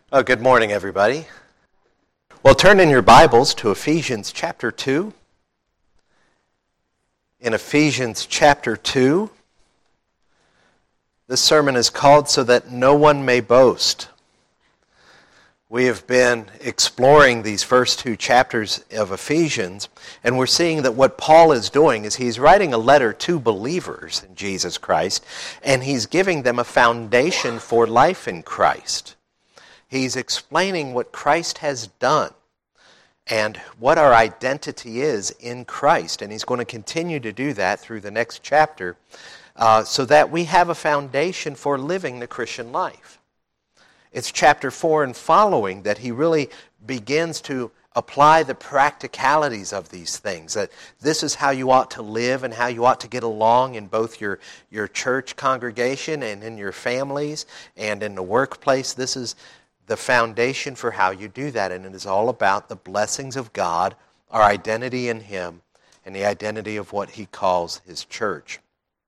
Oh, good morning, everybody. Well, turn in your Bibles to Ephesians chapter 2. In Ephesians chapter 2, this sermon is called So That No One May Boast. We have been exploring these first two chapters of Ephesians, and we're seeing that what Paul is doing is he's writing a letter to believers in Jesus Christ, and he's giving them a foundation for life in Christ. He's explaining what Christ has done and what our identity is in Christ. And he's going to continue to do that through the next chapter so that we have a foundation for living the Christian life. It's chapter 4 and following that he really begins to apply the practicalities of these things, that this is how you ought to live and how you ought to get along in both your church congregation and in your families and in the workplace. This is the foundation for how you do that, and it is all about the blessings of God, our identity in Him, and the identity of what He calls His church.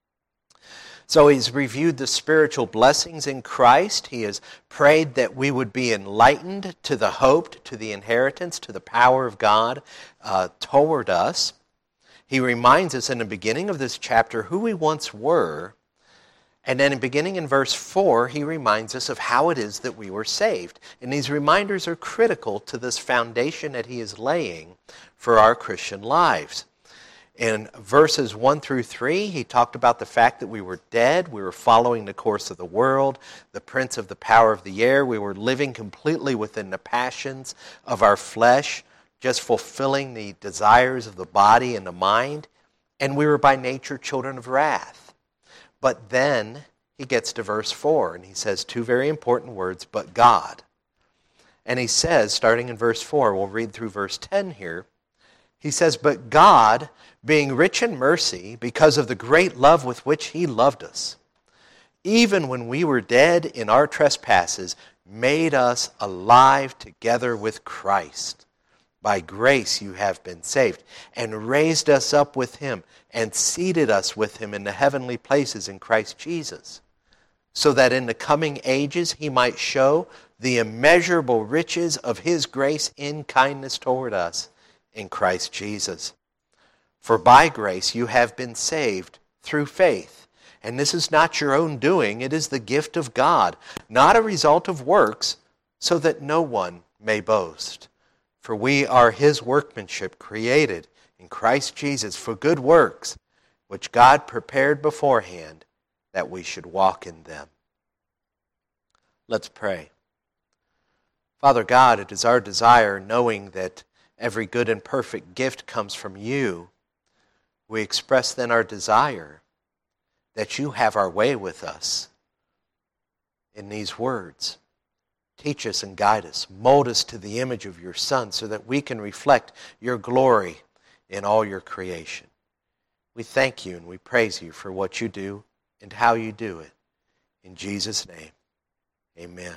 So he's reviewed the spiritual blessings in Christ. He has prayed that we would be enlightened to the hope, to the inheritance, to the power of God toward us. He reminds us in the beginning of this chapter who we once were. And then beginning in verse 4, he reminds us of how it is that we were saved. And these reminders are critical to this foundation that he is laying for our Christian lives. In verses 1 through 3, he talked about the fact that we were dead, we were following the course of the world, the prince of the power of the air, we were living completely within the passions of our flesh, just fulfilling the desires of the body and the mind, and we were by nature children of wrath. But then he gets to verse 4, and he says two very important words, but God. And he says, starting in verse 4, we'll read through verse 10 here, he says, but God, being rich in mercy, because of the great love with which He loved us, even when we were dead in our trespasses, made us alive together with Christ. By grace you have been saved, and raised us up with Him, and seated us with Him in the heavenly places in Christ Jesus, so that in the coming ages He might show the immeasurable riches of His grace in kindness toward us in Christ Jesus. For by grace you have been saved through faith, and this is not your own doing, it is the gift of God, not a result of works, so that no one may boast. For we are His workmanship, created in Christ Jesus for good works, which God prepared beforehand that we should walk in them. Let's pray. Father God, it is our desire, knowing that every good and perfect gift comes from You, we express then our desire that You have our way with us in these words. Teach us and guide us. Mold us to the image of Your Son so that we can reflect Your glory in all Your creation. We thank You and we praise You for what You do and how You do it. In Jesus' name, amen.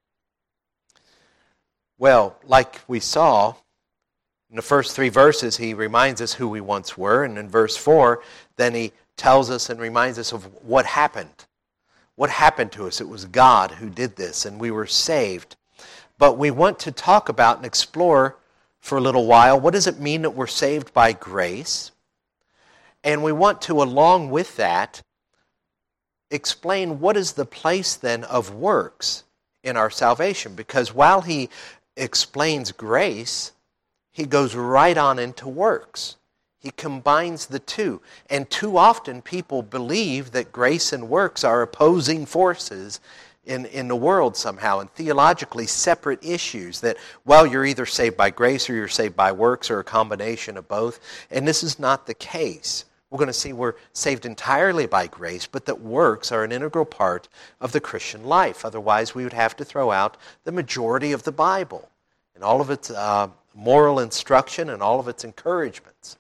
Well, like we saw, in the first three verses, he reminds us who we once were. And in verse 4, then he tells us and reminds us of what happened. What happened to us? It was God who did this, and we were saved. But we want to talk about and explore for a little while, what does it mean that we're saved by grace? And we want to, along with that, explain what is the place then of works in our salvation. Because while he explains grace, he goes right on into works. He combines the two. And too often people believe that grace and works are opposing forces in the world somehow, and theologically separate issues, that, well, you're either saved by grace or you're saved by works or a combination of both. And this is not the case. We're going to see we're saved entirely by grace, but that works are an integral part of the Christian life. Otherwise, we would have to throw out the majority of the Bible and all of its moral instruction and all of its encouragements.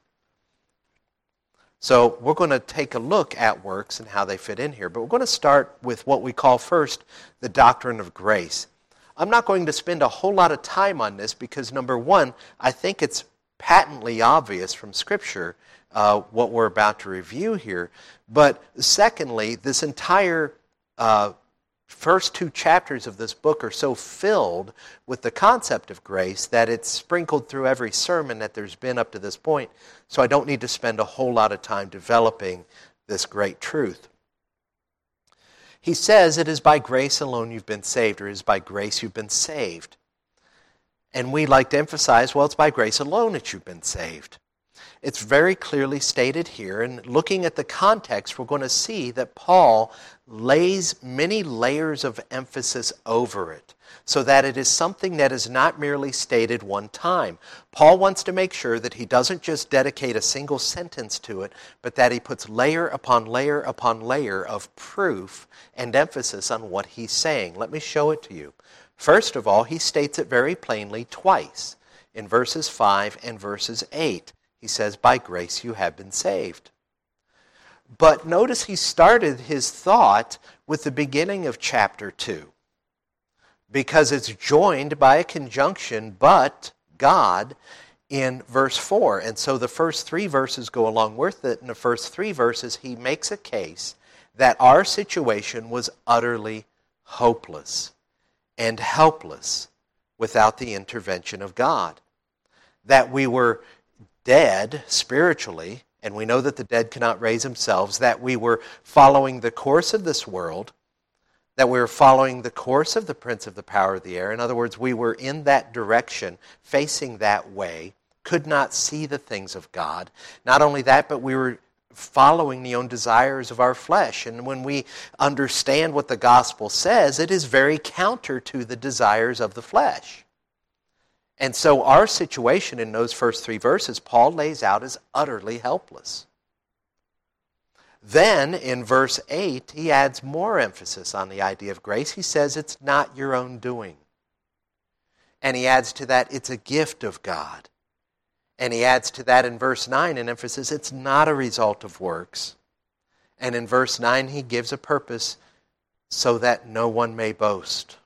So we're going to take a look at works and how they fit in here. But we're going to start with what we call first the doctrine of grace. I'm not going to spend a whole lot of time on this because, number one, I think it's patently obvious from Scripture what we're about to review here. But secondly, this entire first two chapters of this book are so filled with the concept of grace that it's sprinkled through every sermon that there's been up to this point. So I don't need to spend a whole lot of time developing this great truth. He says it is by grace alone you've been saved, or it is by grace you've been saved. And we like to emphasize, well, it's by grace alone that you've been saved. It's very clearly stated here, and looking at the context, we're going to see that Paul lays many layers of emphasis over it, so that it is something that is not merely stated one time. Paul wants to make sure that he doesn't just dedicate a single sentence to it, but that he puts layer upon layer upon layer of proof and emphasis on what he's saying. Let me show it to you. First of all, he states it very plainly twice, in verses 5 and verses 8. He says, by grace you have been saved. But notice he started his thought with the beginning of chapter 2, because it's joined by a conjunction, but God, in verse 4. And so the first three verses go along with it. In the first three verses, he makes a case that our situation was utterly hopeless and helpless without the intervention of God. That we were dead spiritually, and we know that the dead cannot raise themselves, that we were following the course of this world, that we were following the course of the prince of the power of the air. In other words, we were in that direction, facing that way, could not see the things of God. Not only that, but we were following the own desires of our flesh. And when we understand what the gospel says, it is very counter to the desires of the flesh. And so our situation in those first three verses, Paul lays out as utterly helpless. Then, in verse 8, he adds more emphasis on the idea of grace. He says it's not your own doing. And he adds to that, it's a gift of God. And he adds to that in verse 9 an emphasis, it's not a result of works. And in verse 9, he gives a purpose so that no one may boast.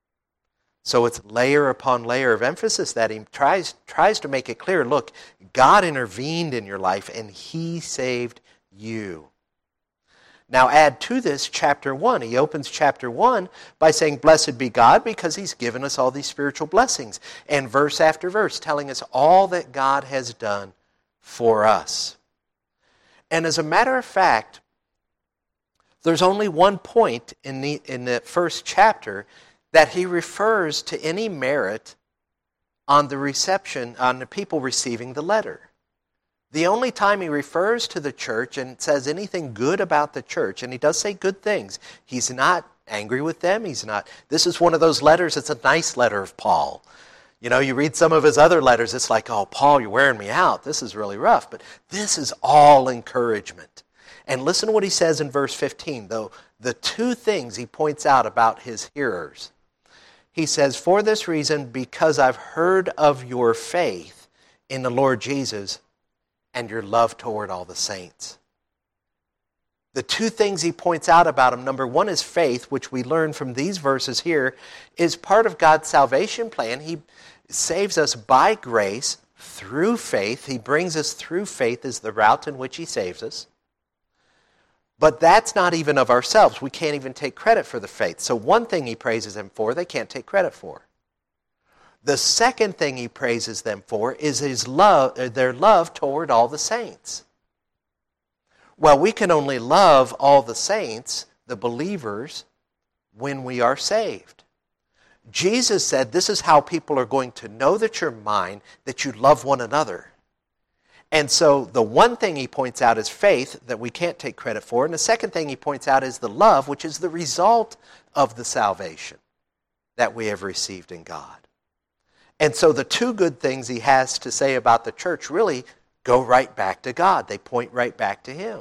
So it's layer upon layer of emphasis that he tries to make it clear, look, God intervened in your life and he saved you. Now add to this chapter 1. He opens chapter 1 by saying, blessed be God, because he's given us all these spiritual blessings. And verse after verse telling us all that God has done for us. And as a matter of fact, there's only one point in the first chapter that he refers to any merit on the reception, on the people receiving the letter. The only time he refers to the church and says anything good about the church, and he does say good things, he's not angry with them, this is one of those letters, it's a nice letter of Paul. You know, you read some of his other letters, it's like, oh, Paul, you're wearing me out, this is really rough, but this is all encouragement. And listen to what he says in verse 15, though, the two things he points out about his hearers. He says, for this reason, because I've heard of your faith in the Lord Jesus and your love toward all the saints. The two things he points out about him, number one is faith, which we learn from these verses here, is part of God's salvation plan. He saves us by grace through faith. He brings us through faith as the route in which he saves us. But that's not even of ourselves. We can't even take credit for the faith. So one thing he praises them for, they can't take credit for. The second thing he praises them for is his love, their love toward all the saints. Well, we can only love all the saints, the believers, when we are saved. Jesus said this is how people are going to know that you're mine, that you love one another. And so the one thing he points out is faith that we can't take credit for. And the second thing he points out is the love, which is the result of the salvation that we have received in God. And so the two good things he has to say about the church really go right back to God. They point right back to him.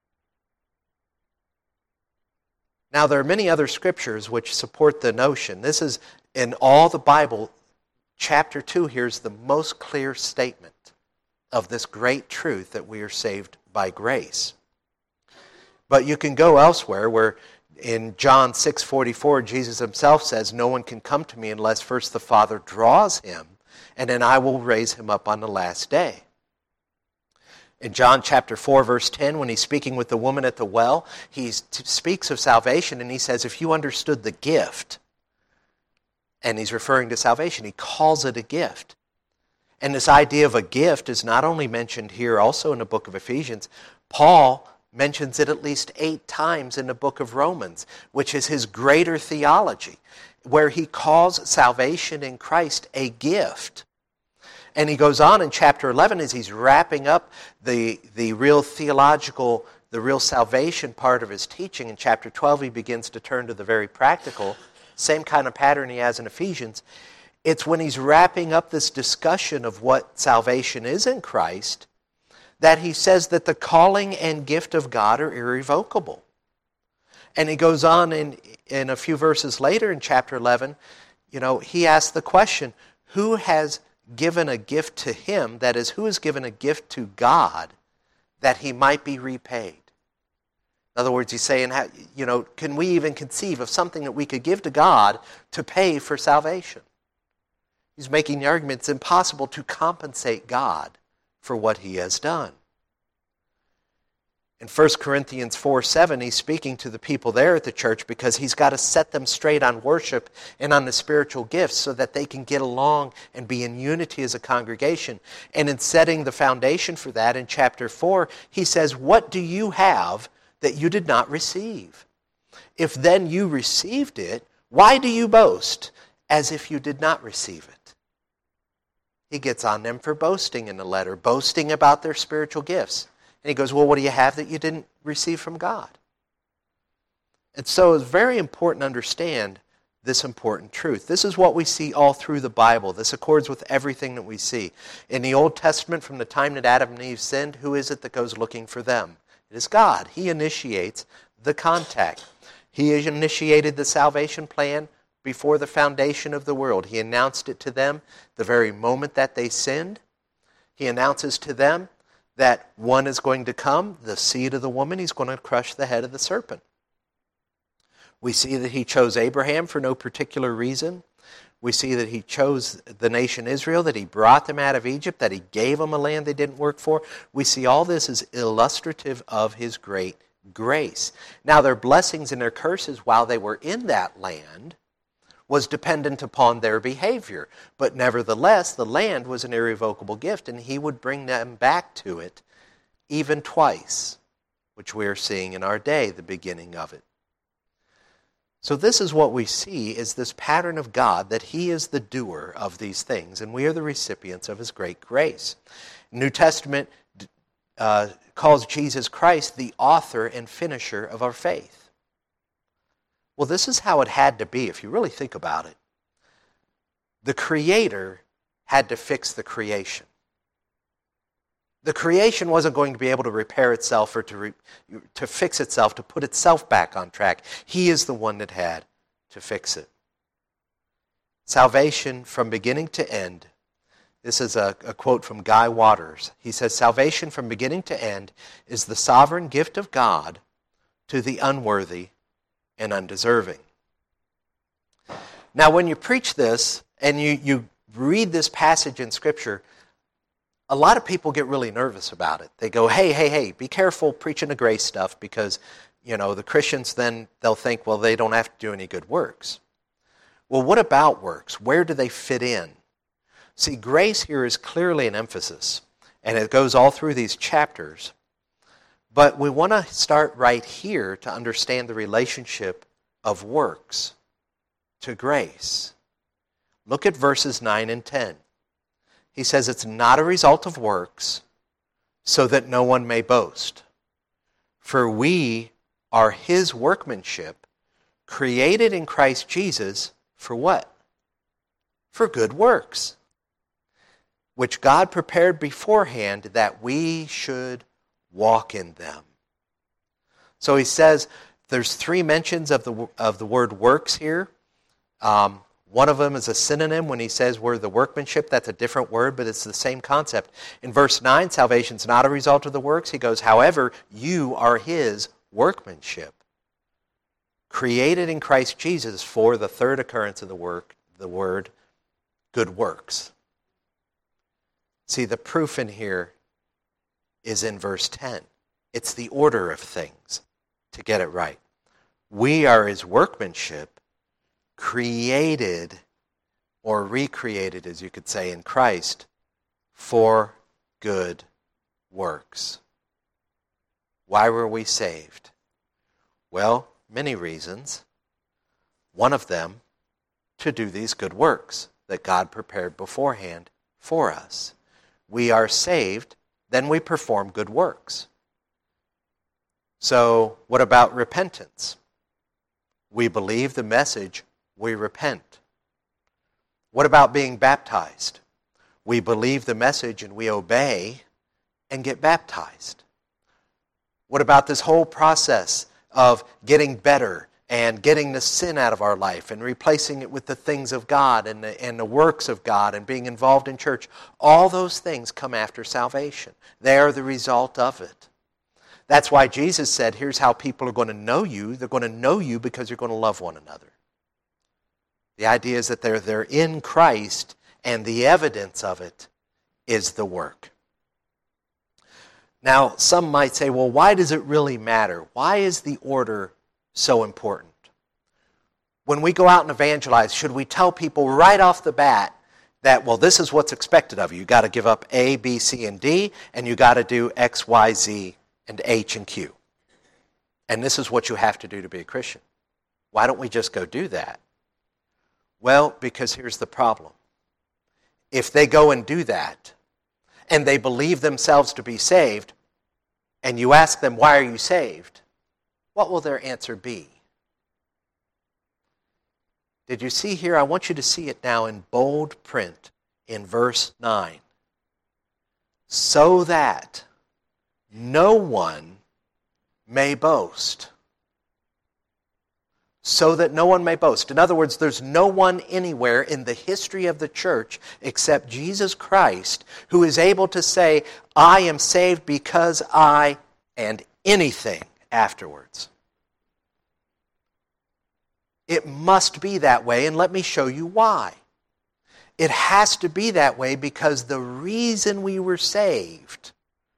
Now, there are many other scriptures which support the notion. This is, in all the Bible, chapter 2 here is the most clear statement of this great truth that we are saved by grace. But you can go elsewhere where in John 6:44, Jesus himself says, no one can come to me unless first the Father draws him, and then I will raise him up on the last day. In John chapter 4, verse 10, when he's speaking with the woman at the well, he speaks of salvation and he says, if you understood the gift, and he's referring to salvation, he calls it a gift. And this idea of a gift is not only mentioned here, also in the book of Ephesians. Paul mentions it at least 8 times in the book of Romans, which is his greater theology, where he calls salvation in Christ a gift. And he goes on in chapter 11 as he's wrapping up the real theological, the real salvation part of his teaching. In chapter 12 he begins to turn to the very practical, same kind of pattern he has in Ephesians. It's when he's wrapping up this discussion of what salvation is in Christ that he says that the calling and gift of God are irrevocable. And he goes on in a few verses later in chapter 11, he asks the question, who has given a gift to him, that is, who has given a gift to God that he might be repaid? In other words, he's saying, can we even conceive of something that we could give to God to pay for salvation? He's making the argument it's impossible to compensate God for what he has done. In 1 Corinthians 4:7, he's speaking to the people there at the church because he's got to set them straight on worship and on the spiritual gifts so that they can get along and be in unity as a congregation. And in setting the foundation for that in chapter 4, he says, what do you have that you did not receive? If then you received it, why do you boast as if you did not receive it? He gets on them for boasting in the letter, boasting about their spiritual gifts. And he goes, well, what do you have that you didn't receive from God? And so it's very important to understand this important truth. This is what we see all through the Bible. This accords with everything that we see. In the Old Testament, from the time that Adam and Eve sinned, who is it that goes looking for them? It is God. He initiates the contact. He initiated the salvation plan before the foundation of the world. He announced it to them the very moment that they sinned. He announces to them that one is going to come, the seed of the woman, he's going to crush the head of the serpent. We see that he chose Abraham for no particular reason. We see that he chose the nation Israel, that he brought them out of Egypt, that he gave them a land they didn't work for. We see all this as illustrative of his great grace. Now, their blessings and their curses while they were in that land was dependent upon their behavior. But nevertheless, the land was an irrevocable gift, and he would bring them back to it even twice, which we are seeing in our day, the beginning of it. So this is what we see, is this pattern of God, that he is the doer of these things, and we are the recipients of his great grace. New Testament calls Jesus Christ the author and finisher of our faith. Well, this is how it had to be, if you really think about it. The Creator had to fix the creation. The creation wasn't going to be able to repair itself or to fix itself, to put itself back on track. He is the one that had to fix it. Salvation from beginning to end. This is a quote from Guy Waters. He says, salvation from beginning to end is the sovereign gift of God to the unworthy and undeserving. Now, when you preach this and you read this passage in Scripture, a lot of people get really nervous about it. They go, hey, be careful preaching the grace stuff because, the Christians then they'll think, well, they don't have to do any good works. Well, what about works? Where do they fit in? See, grace here is clearly an emphasis, and it goes all through these chapters. But we want to start right here to understand the relationship of works to grace. Look at verses 9 and 10. He says it's not a result of works, so that no one may boast. For we are his workmanship, created in Christ Jesus for what? For good works, which God prepared beforehand that we should walk in them. So he says there's 3 mentions of the word works here. One of them is a synonym when he says we're the workmanship. That's a different word, but it's the same concept. In verse 9, salvation's not a result of the works. He goes, however, you are his workmanship, created in Christ Jesus for the third occurrence of the word good works. See, the proof in here is in verse 10. It's the order of things to get it right. We are his workmanship, created or recreated, as you could say, in Christ, for good works. Why were we saved? Well, many reasons. One of them, to do these good works that God prepared beforehand for us. We are saved, then we perform good works. So, what about repentance? We believe the message, we repent. What about being baptized? We believe the message and we obey and get baptized. What about this whole process of getting better and getting the sin out of our life and replacing it with the things of God and the works of God and being involved in church? All those things come after salvation. They are the result of it. That's why Jesus said, here's how people are going to know you. They're going to know you because you're going to love one another. The idea is that they're in Christ, and the evidence of it is the work. Now, some might say, well, why does it really matter? Why is the order so important? When we go out and evangelize, should we tell people right off the bat that, well, this is what's expected of you. You've got to give up A, B, C, and D, and you've got to do X, Y, Z, and H and Q. And this is what you have to do to be a Christian. Why don't we just go do that? Well, because here's the problem. If they go and do that, and they believe themselves to be saved, and you ask them, why are you saved? What will their answer be? Did you see here? I want you to see it now in bold print in verse 9. So that no one may boast. So that no one may boast. In other words, there's no one anywhere in the history of the church except Jesus Christ who is able to say, I am saved because I, and anything afterwards. It must be that way, and let me show you why. It has to be that way because the reason we were saved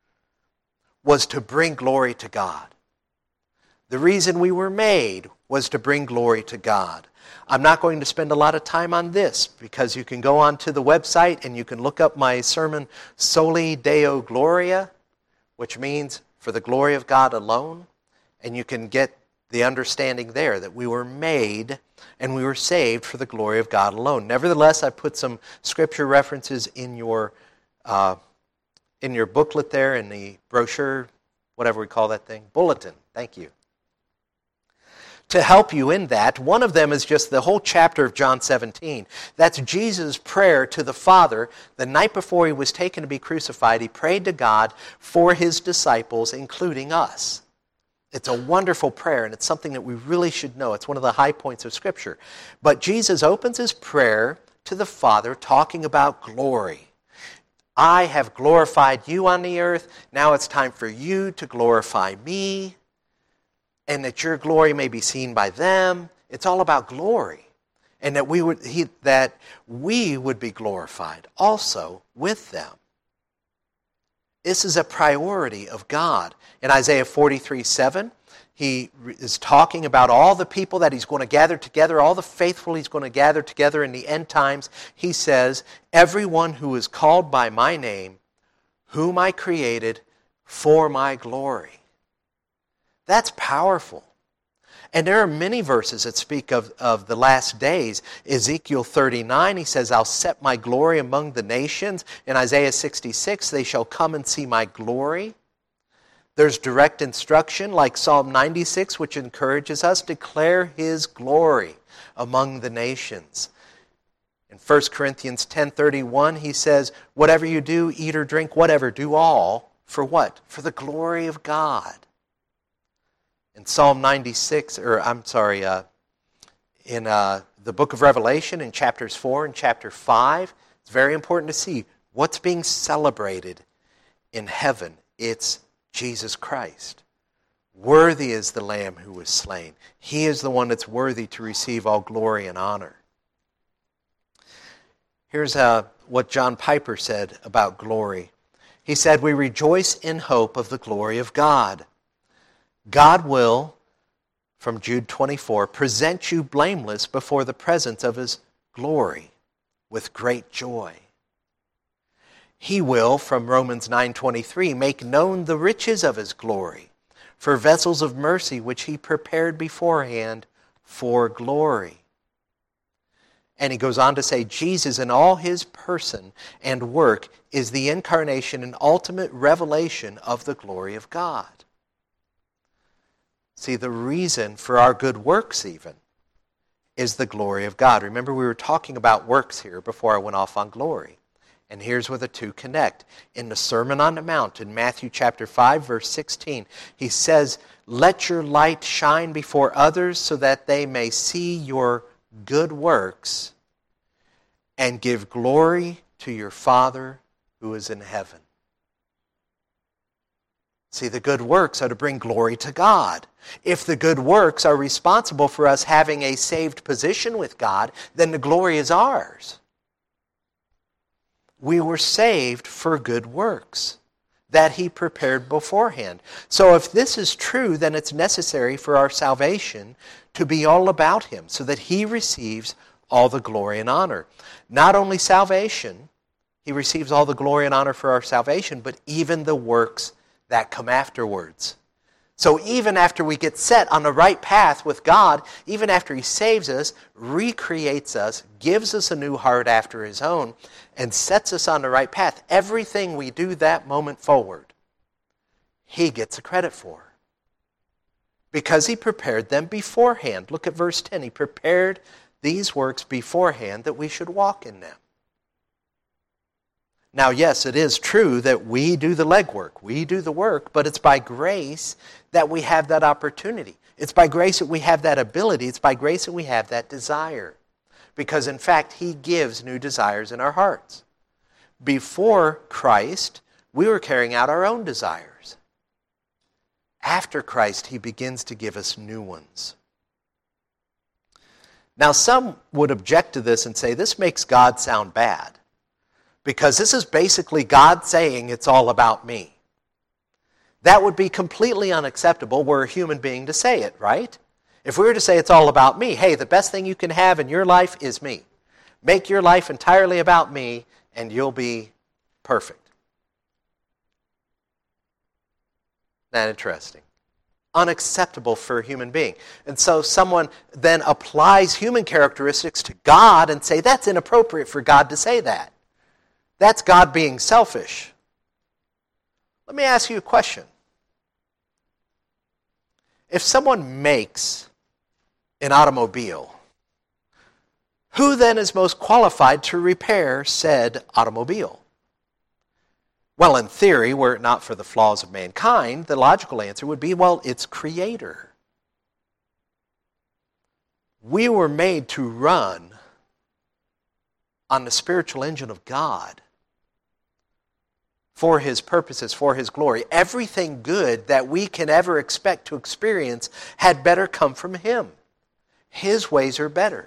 was to bring glory to God. The reason we were made was to bring glory to God. I'm not going to spend a lot of time on this because you can go onto the website and you can look up my sermon, Soli Deo Gloria, which means for the glory of God alone, and you can get the understanding there that we were made and we were saved for the glory of God alone. Nevertheless, I put some scripture references in your booklet there, in the brochure, whatever we call that thing, bulletin. Thank you. To help you in that, one of them is just the whole chapter of John 17. That's Jesus' prayer to the Father. The night before he was taken to be crucified, he prayed to God for his disciples, including us. It's a wonderful prayer, and it's something that we really should know. It's one of the high points of Scripture. But Jesus opens his prayer to the Father talking about glory. I have glorified you on the earth. Now it's time for you to glorify me, and that your glory may be seen by them. It's all about glory. And that we would be glorified also with them. This is a priority of God. In Isaiah 43:7, he is talking about all the people that he's going to gather together, all the faithful he's going to gather together in the end times. He says, everyone who is called by my name, whom I created for my glory. That's powerful. And there are many verses that speak of the last days. Ezekiel 39, he says, I'll set my glory among the nations. In Isaiah 66, they shall come and see my glory. There's direct instruction like Psalm 96, which encourages us to declare his glory among the nations. In 1 Corinthians 10:31, he says, whatever you do, eat or drink, whatever, do all. For what? For the glory of God. In Psalm 96, in the book of Revelation, in chapters 4 and chapter 5, it's very important to see what's being celebrated in heaven. It's Jesus Christ. Worthy is the Lamb who was slain. He is the one that's worthy to receive all glory and honor. Here's what John Piper said about glory. He said, we rejoice in hope of the glory of God. God will, from Jude 24, present you blameless before the presence of his glory with great joy. He will, from Romans 9:23, make known the riches of his glory for vessels of mercy which he prepared beforehand for glory. And he goes on to say, Jesus in all his person and work is the incarnation and ultimate revelation of the glory of God. See, the reason for our good works even is the glory of God. Remember, we were talking about works here before I went off on glory. And here's where the two connect. In the Sermon on the Mount, in Matthew chapter 5, verse 16, he says, let your light shine before others so that they may see your good works and give glory to your Father who is in heaven. See, the good works are to bring glory to God. If the good works are responsible for us having a saved position with God, then the glory is ours. We were saved for good works that he prepared beforehand. So if this is true, then it's necessary for our salvation to be all about him so that he receives all the glory and honor. Not only salvation, he receives all the glory and honor for our salvation, but even the works that come afterwards. So even after we get set on the right path with God, even after he saves us, recreates us, gives us a new heart after his own, and sets us on the right path, everything we do that moment forward, he gets the credit for. Because he prepared them beforehand. Look at verse 10. He prepared these works beforehand that we should walk in them. Now, yes, it is true that we do the legwork. We do the work, but it's by grace that we have that opportunity. It's by grace that we have that ability. It's by grace that we have that desire. Because, in fact, he gives new desires in our hearts. Before Christ, we were carrying out our own desires. After Christ, he begins to give us new ones. Now, some would object to this and say, this makes God sound bad. Because this is basically God saying it's all about me. That would be completely unacceptable were a human being to say it, right? If we were to say it's all about me, hey, the best thing you can have in your life is me. Make your life entirely about me and you'll be perfect. Isn't that interesting? Unacceptable for a human being. And so someone then applies human characteristics to God and say that's inappropriate for God to say that. That's God being selfish. Let me ask you a question. If someone makes an automobile, who then is most qualified to repair said automobile? Well, in theory, were it not for the flaws of mankind, the logical answer would be, well, its creator. We were made to run on the spiritual engine of God for his purposes, for his glory. Everything good that we can ever expect to experience had better come from him. His ways are better.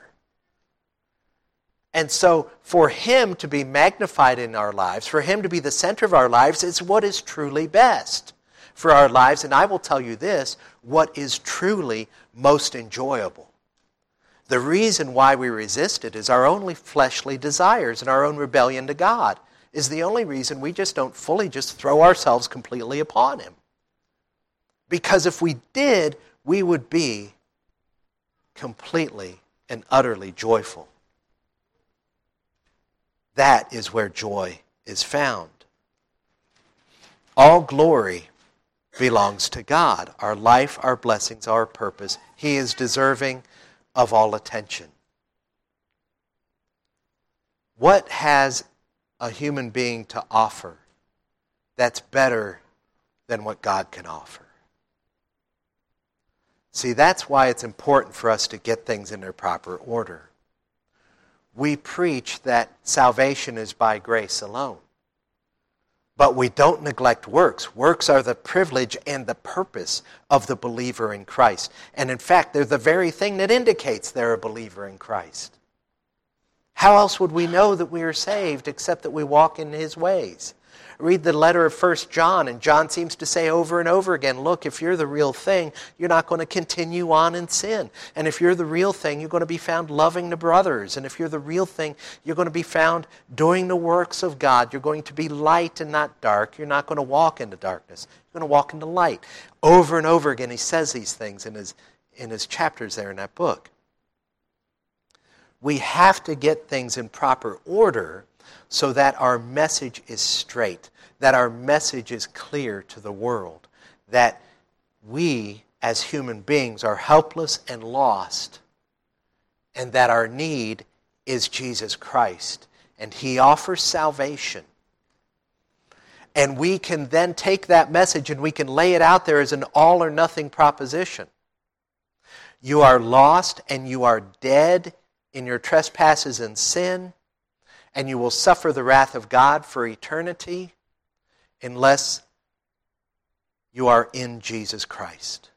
And so for him to be magnified in our lives, for him to be the center of our lives, is what is truly best for our lives. And I will tell you this, what is truly most enjoyable. The reason why we resist it is our only fleshly desires and our own rebellion to God is the only reason we just don't fully just throw ourselves completely upon him. Because if we did, we would be completely and utterly joyful. That is where joy is found. All glory belongs to God. Our life, our blessings, our purpose. He is deserving of all attention. What has a human being to offer that's better than what God can offer? See, that's why it's important for us to get things in their proper order. We preach that salvation is by grace alone. But we don't neglect works. Works are the privilege and the purpose of the believer in Christ. And in fact, they're the very thing that indicates they're a believer in Christ. How else would we know that we are saved except that we walk in His ways? Read the letter of 1 John, and John seems to say over and over again, look, if you're the real thing, you're not going to continue on in sin. And if you're the real thing, you're going to be found loving the brothers. And if you're the real thing, you're going to be found doing the works of God. You're going to be light and not dark. You're not going to walk into darkness. You're going to walk into light. Over and over again, he says these things in his chapters there in that book. We have to get things in proper order so that our message is straight, that our message is clear to the world, that we as human beings are helpless and lost, and that our need is Jesus Christ, and He offers salvation. And we can then take that message and we can lay it out there as an all or nothing proposition. You are lost and you are dead in your trespasses and sin, and you will suffer the wrath of God for eternity unless you are in Jesus Christ.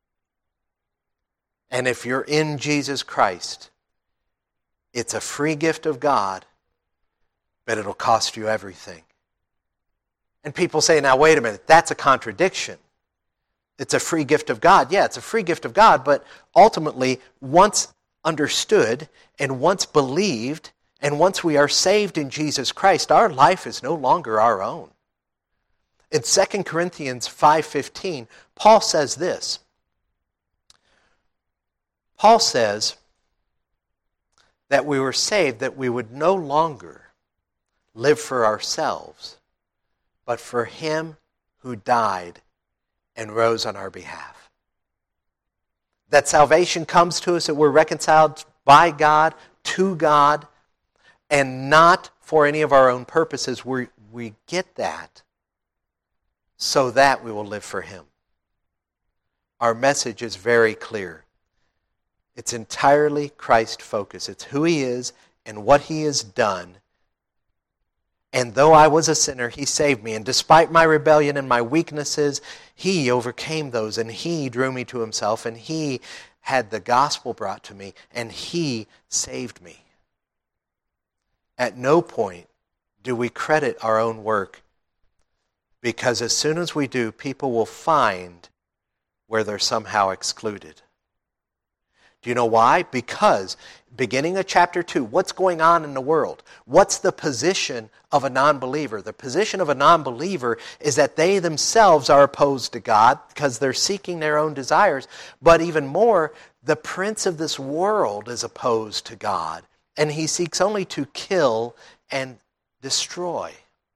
And if you're in Jesus Christ, it's a free gift of God, but it'll cost you everything. And people say, now wait a minute, that's a contradiction. It's a free gift of God. Yeah, it's a free gift of God, but ultimately, once understood and once believed, and once we are saved in Jesus Christ, our life is no longer our own. In 2 Corinthians 5:15, Paul says this. Paul says that we were saved, that we would no longer live for ourselves, but for Him who died and rose on our behalf. That salvation comes to us, that we're reconciled by God, to God, and not for any of our own purposes. We get that so that we will live for Him. Our message is very clear. It's entirely Christ-focused. It's who He is and what He has done. And though I was a sinner, He saved me. And despite my rebellion and my weaknesses, He overcame those, and He drew me to Himself, and He had the gospel brought to me, and He saved me. At no point do we credit our own work, because as soon as we do, people will find where they're somehow excluded. Do you know why? Because beginning of chapter 2, what's going on in the world? What's the position of a non-believer? The position of a non-believer is that they themselves are opposed to God because they're seeking their own desires. But even more, the prince of this world is opposed to God, and he seeks only to kill and destroy.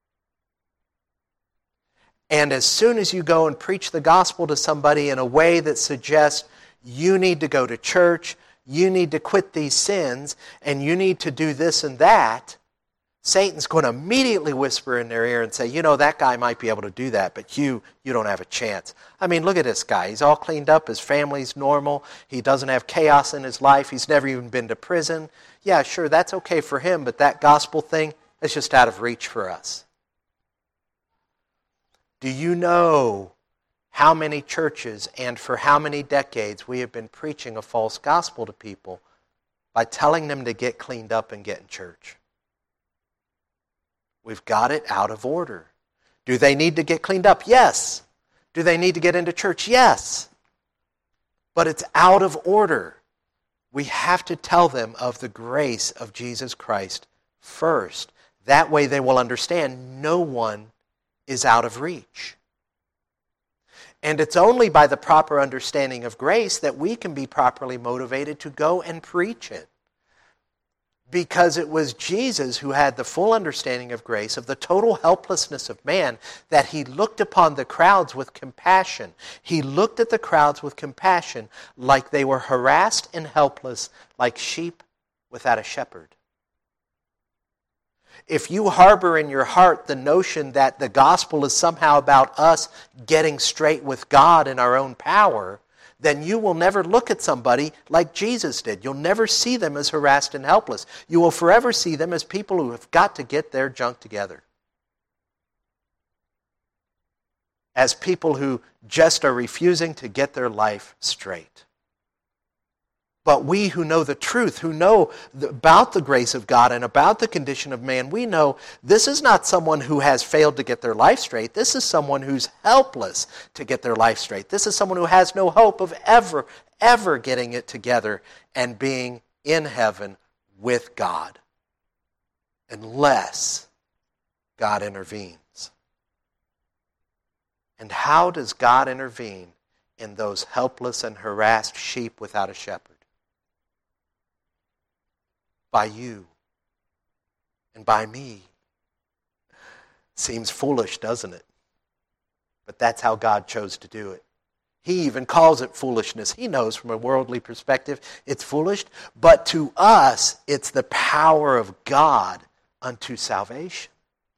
And as soon as you go and preach the gospel to somebody in a way that suggests you need to go to church, you need to quit these sins, and you need to do this and that, Satan's going to immediately whisper in their ear and say, you know, that guy might be able to do that, but you don't have a chance. I mean, look at this guy. He's all cleaned up. His family's normal. He doesn't have chaos in his life. He's never even been to prison. Yeah, sure, that's okay for him, but that gospel thing is just out of reach for us. Do you know how many churches and for how many decades we have been preaching a false gospel to people by telling them to get cleaned up and get in church? We've got it out of order. Do they need to get cleaned up? Yes. Do they need to get into church? Yes. But it's out of order. We have to tell them of the grace of Jesus Christ first. That way they will understand no one is out of reach. And it's only by the proper understanding of grace that we can be properly motivated to go and preach it. Because it was Jesus who had the full understanding of grace, of the total helplessness of man, that he looked upon the crowds with compassion. He looked at the crowds with compassion like they were harassed and helpless, like sheep without a shepherd. If you harbor in your heart the notion that the gospel is somehow about us getting straight with God in our own power, then you will never look at somebody like Jesus did. You'll never see them as harassed and helpless. You will forever see them as people who have got to get their junk together. As people who just are refusing to get their life straight. But we who know the truth, who know about the grace of God and about the condition of man, we know this is not someone who has failed to get their life straight. This is someone who's helpless to get their life straight. This is someone who has no hope of ever getting it together and being in heaven with God, unless God intervenes. And how does God intervene in those helpless and harassed sheep without a shepherd? By you and by me. Seems foolish, doesn't it? But that's how God chose to do it. He even calls it foolishness. He knows from a worldly perspective it's foolish, but to us it's the power of God unto salvation.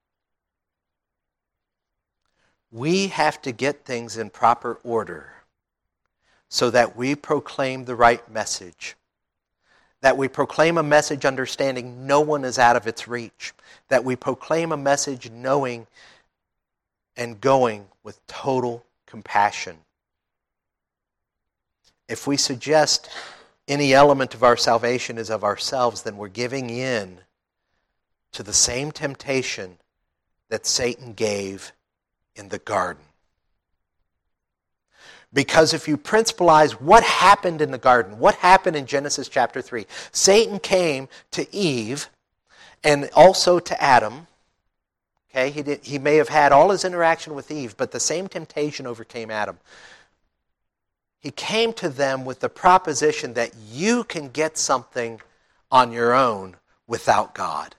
We have to get things in proper order so that we proclaim the right message. That we proclaim a message understanding no one is out of its reach. That we proclaim a message knowing and going with total compassion. If we suggest any element of our salvation is of ourselves, then we're giving in to the same temptation that Satan gave in the garden. Because if you principalize what happened in the garden, what happened in Genesis chapter 3, Satan came to Eve and also to Adam. Okay, he may have had all his interaction with Eve, but the same temptation overcame Adam. He came to them with the proposition that you can get something on your own without God.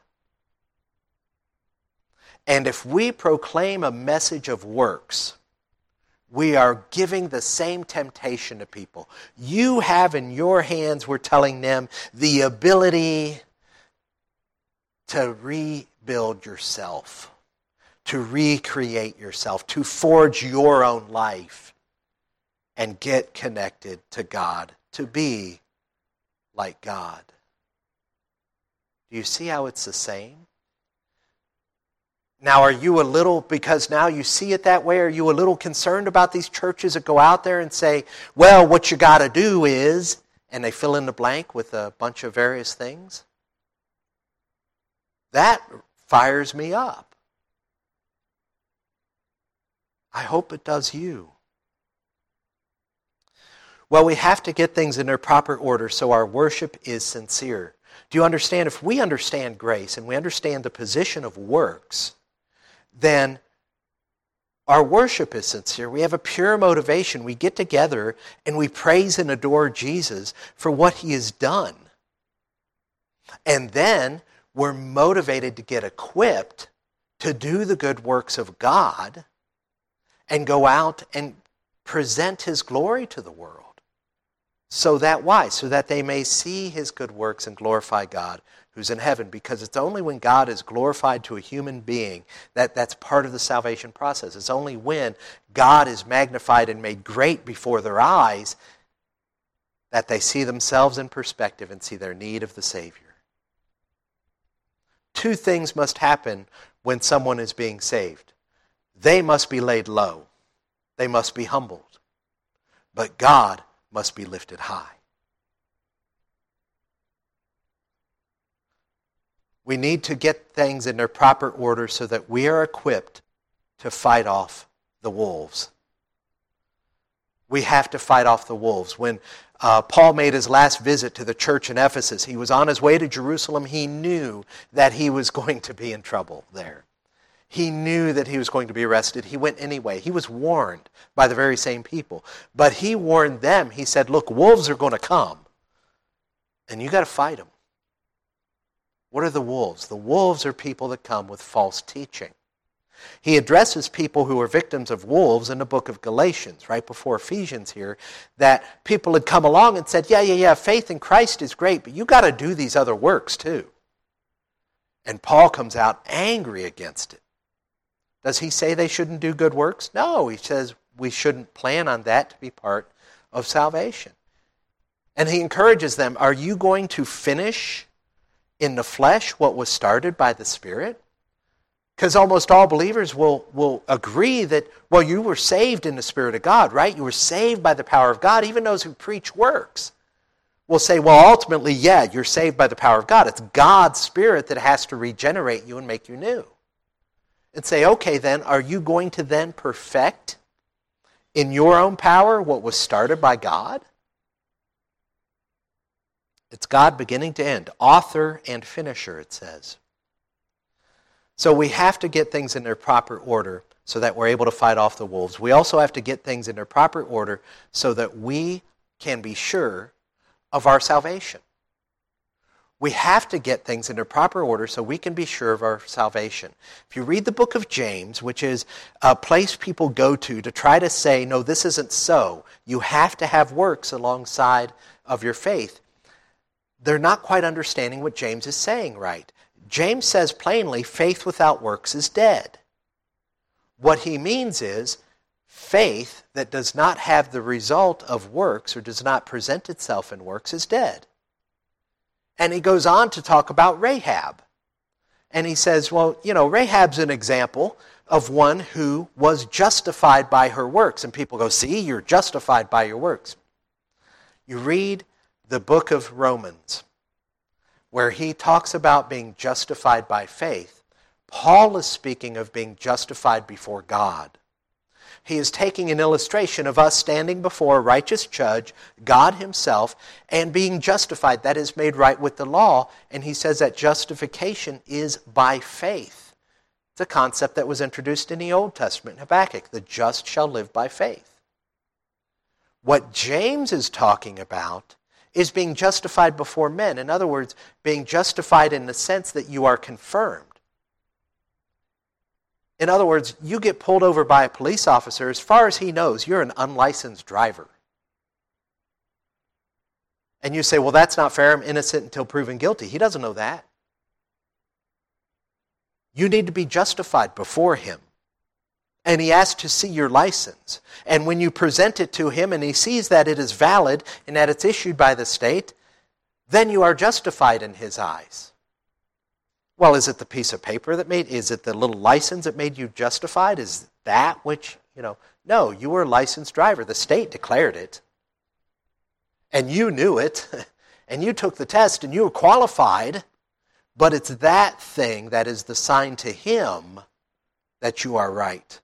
And if we proclaim a message of works, we are giving the same temptation to people. You have in your hands, we're telling them, the ability to rebuild yourself, to recreate yourself, to forge your own life and get connected to God, to be like God. Do you see how it's the same? Now, are you a little, because now you see it that way, are you a little concerned about these churches that go out there and say, well, what you got to do is, and they fill in the blank with a bunch of various things? That fires me up. I hope it does you. Well, we have to get things in their proper order so our worship is sincere. Do you understand? If we understand grace and we understand the position of works, then our worship is sincere. We have a pure motivation. We get together and we praise and adore Jesus for what he has done. And then we're motivated to get equipped to do the good works of God and go out and present his glory to the world. So that why? So that they may see his good works and glorify God who's in heaven. Because it's only when God is glorified to a human being that's part of the salvation process. It's only when God is magnified and made great before their eyes that they see themselves in perspective and see their need of the Savior. Two things must happen when someone is being saved. They must be laid low. They must be humbled. But God must be lifted high. We need to get things in their proper order so that we are equipped to fight off the wolves. We have to fight off the wolves. When Paul made his last visit to the church in Ephesus, he was on his way to Jerusalem. He knew that he was going to be in trouble there. He knew that he was going to be arrested. He went anyway. He was warned by the very same people. But he warned them. He said, look, wolves are going to come, and you got to fight them. What are the wolves? The wolves are people that come with false teaching. He addresses people who are victims of wolves in the book of Galatians, right before Ephesians here, that people had come along and said, yeah, faith in Christ is great, but you got to do these other works too. And Paul comes out angry against it. Does he say they shouldn't do good works? No, he says we shouldn't plan on that to be part of salvation. And he encourages them, are you going to finish in the flesh what was started by the Spirit? Because almost all believers will agree that, well, you were saved in the Spirit of God, right? You were saved by the power of God, even those who preach works. will say, well, ultimately, yeah, you're saved by the power of God. It's God's Spirit that has to regenerate you and make you new. And say, okay, then, are you going to then perfect in your own power what was started by God? It's God beginning to end, author and finisher, it says. So we have to get things in their proper order so that we're able to fight off the wolves. We also have to get things in their proper order so that we can be sure of our salvation. We have to get things in their proper order so we can be sure of our salvation. If you read the book of James, which is a place people go to try to say, no, this isn't so, you have to have works alongside of your faith, they're not quite understanding what James is saying right. James says plainly, faith without works is dead. What he means is, faith that does not have the result of works or does not present itself in works is dead. And he goes on to talk about Rahab. And he says, well, Rahab's an example of one who was justified by her works. And people go, see, you're justified by your works. You read the book of Romans, where he talks about being justified by faith. Paul is speaking of being justified before God. He is taking an illustration of us standing before a righteous judge, God himself, and being justified. That is made right with the law. And he says that justification is by faith. It's a concept that was introduced in the Old Testament in Habakkuk. The just shall live by faith. What James is talking about is being justified before men. In other words, being justified in the sense that you are confirmed. In other words, you get pulled over by a police officer, as far as he knows, you're an unlicensed driver. And you say, well, that's not fair, I'm innocent until proven guilty. He doesn't know that. You need to be justified before him. And he asks to see your license. And when you present it to him and he sees that it is valid and that it's issued by the state, then you are justified in his eyes. Well, is it the piece of paper is it the little license that made you justified? Is that which, no, you were a licensed driver. The state declared it. And you knew it. And you took the test and you were qualified. But it's that thing that is the sign to him that you are right.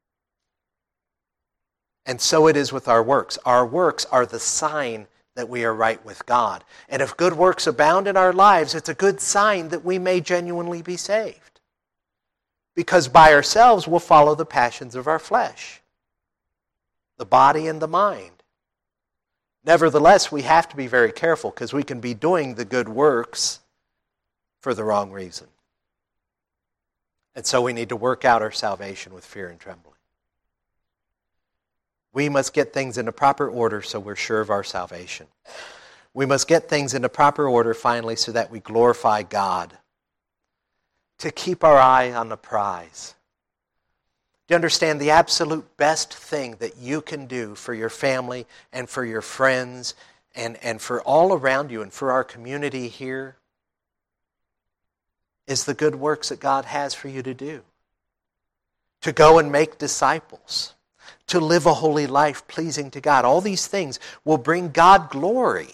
And so it is with our works. Our works are the sign that we are right with God. And if good works abound in our lives, it's a good sign that we may genuinely be saved. Because by ourselves, we'll follow the passions of our flesh, the body and the mind. Nevertheless, we have to be very careful because we can be doing the good works for the wrong reason. And so we need to work out our salvation with fear and trembling. We must get things into proper order so we're sure of our salvation. We must get things into proper order, finally, so that we glorify God. To keep our eye on the prize. Do you understand the absolute best thing that you can do for your family and for your friends and for all around you and for our community here is the good works that God has for you to do. To go and make disciples. To live a holy life pleasing to God. All these things will bring God glory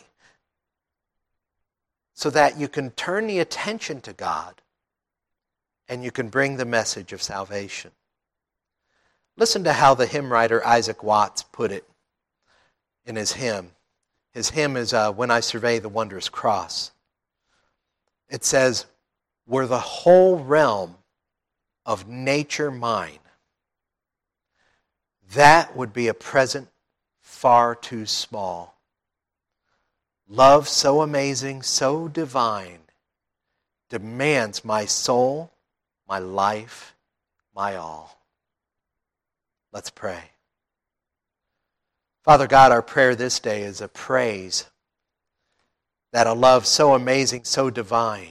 so that you can turn the attention to God and you can bring the message of salvation. Listen to how the hymn writer Isaac Watts put it in his hymn. His hymn is When I Survey the Wondrous Cross. It says, were the whole realm of nature mine, that would be a present far too small. Love so amazing, so divine, demands my soul, my life, my all. Let's pray. Father God, our prayer this day is a praise that a love so amazing, so divine,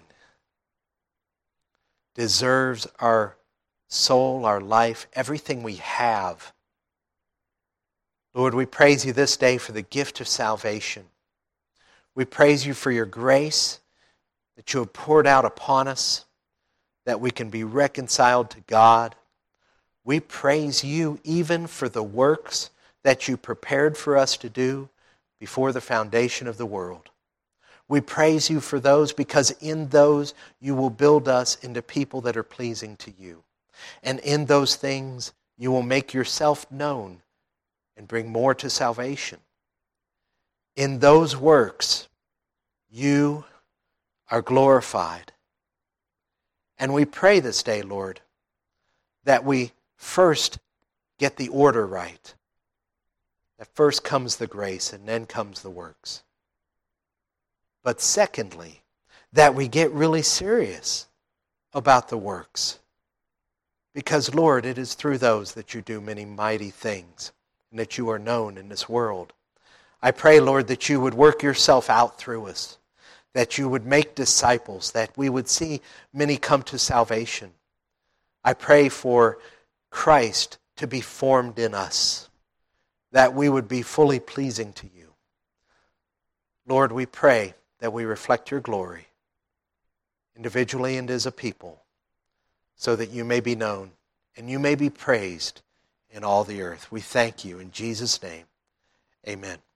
deserves our soul, our life, everything we have. Lord, we praise you this day for the gift of salvation. We praise you for your grace that you have poured out upon us, that we can be reconciled to God. We praise you even for the works that you prepared for us to do before the foundation of the world. We praise you for those because in those you will build us into people that are pleasing to you. And in those things you will make yourself known and bring more to salvation. In those works you are glorified. And we pray this day, Lord, that we first get the order right. That first comes the grace and then comes the works. But secondly, that we get really serious about the works. Because, Lord, it is through those that you do many mighty things and that you are known in this world. I pray, Lord, that you would work yourself out through us, that you would make disciples, that we would see many come to salvation. I pray for Christ to be formed in us, that we would be fully pleasing to you. Lord, we pray that we reflect your glory individually and as a people, so that you may be known and you may be praised in all the earth. We thank you in Jesus' name. Amen.